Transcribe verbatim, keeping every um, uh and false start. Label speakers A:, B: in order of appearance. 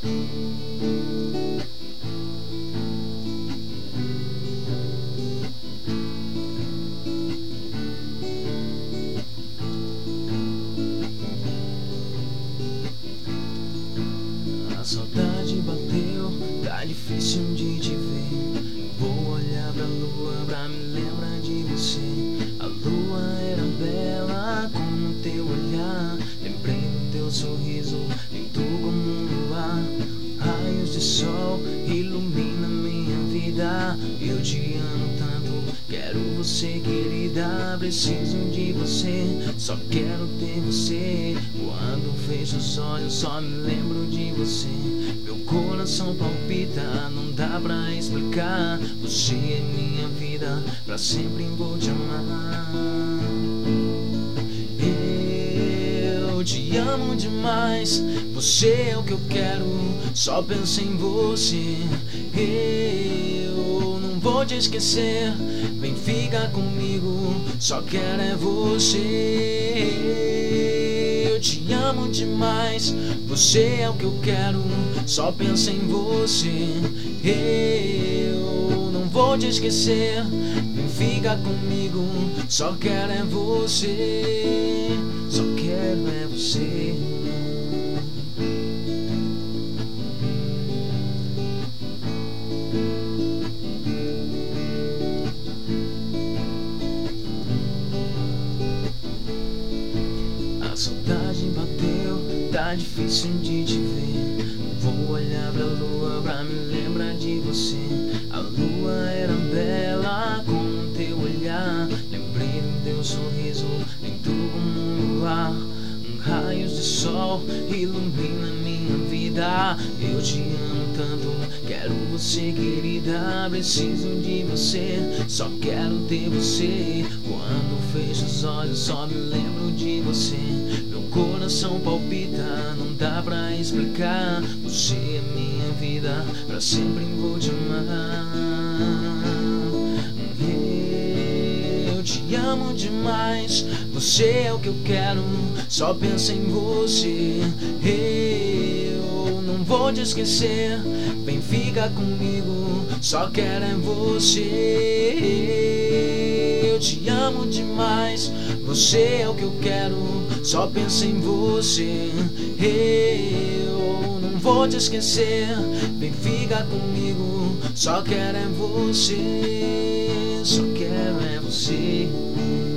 A: A saudade bateu, tá difícil de te ver. Vou olhar pra lua pra me lembrar de você. A lua era bela como teu olhar. Lembrei do teu sorriso, lindo como um luar. Raios de sol ilumina minha vida. Eu te amo tanto, quero você, querida. Preciso de você, só quero ter você. Quando fecho os olhos só me lembro de você. Meu coração palpita, não dá pra explicar. Você é minha vida, pra sempre vou te amar. Eu te amo demais, você é o que eu quero, só penso em você. Eu não vou te esquecer, vem ficar comigo, só quero é você. Eu te amo demais, você é o que eu quero, só penso em você. Eu não vou te esquecer, vem ficar comigo, só quero é você. Só quero é você. A saudade bateu, tá difícil de te ver. Vou olhar pra lua pra me lembrar de você. A lua era bela como teu olhar. Lembrei do teu sorriso, lindo como um luar. Raios de sol ilumina minha vida. Eu te amo tanto, quero você, querida. Preciso de você, só quero ter você. Quando fecho os olhos só me lembro de você. Meu coração palpita, não dá pra explicar. Você é minha vida, pra sempre vou te amar. Eu te amo demais, você é o que eu quero, só penso em você. Eu não vou te esquecer, vem ficar comigo, só quero é você. Eu te amo demais, você é o que eu quero, só penso em você. Eu não vou te esquecer, vem ficar comigo, só quero é você. Só quero é você.